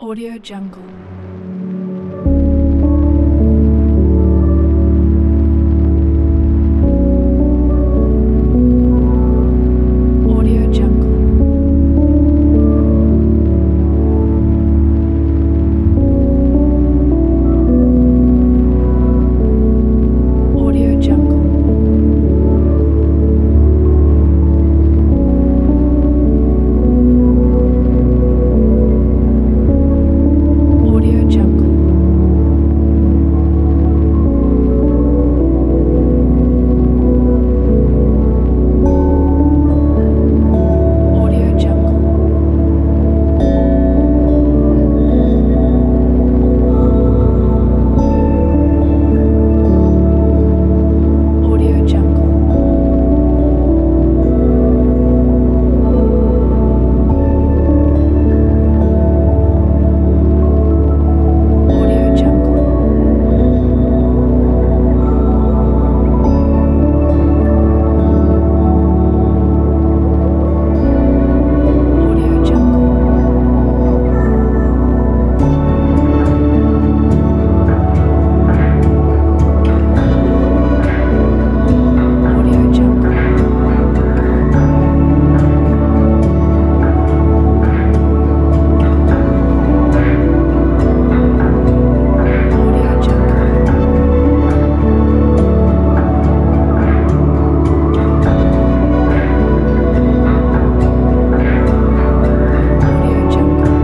Audio Jungle. Audio Jungle. Audio Jungle. Audio Jungle. Audio Jungle. Audio Jungle. Audio Jungle. Audio Jungle. Audio Jungle. Audio Jungle. Audio Jungle.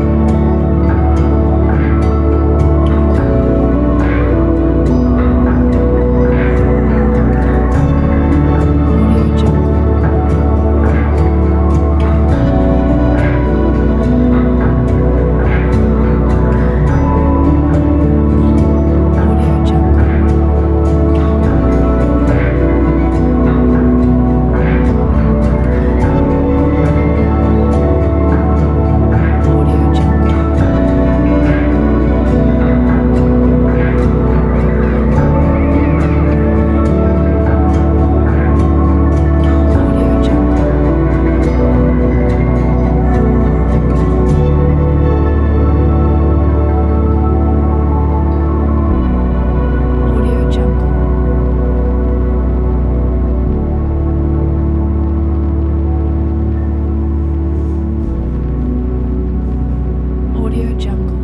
Audio Jungle. Audio Jungle. Audio Jungle. Audio Jungle. Audio Jungle. Audio Jungle.